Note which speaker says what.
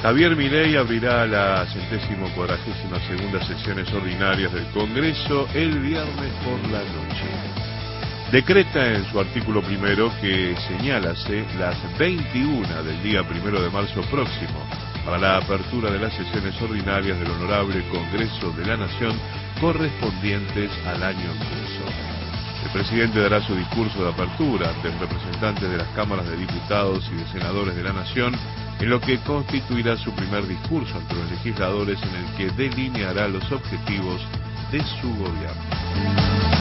Speaker 1: Javier Milei abrirá la 142ª sesiones ordinarias del Congreso el viernes por la noche. Decreta en su artículo primero que señálase las 21 del día 1 de marzo próximo para la apertura de las sesiones ordinarias del Honorable Congreso de la Nación correspondientes al año en curso. El presidente dará su discurso de apertura ante representantes de las cámaras de diputados y de senadores de la Nación, en lo que constituirá su primer discurso ante los legisladores, en el que delineará los objetivos de su gobierno.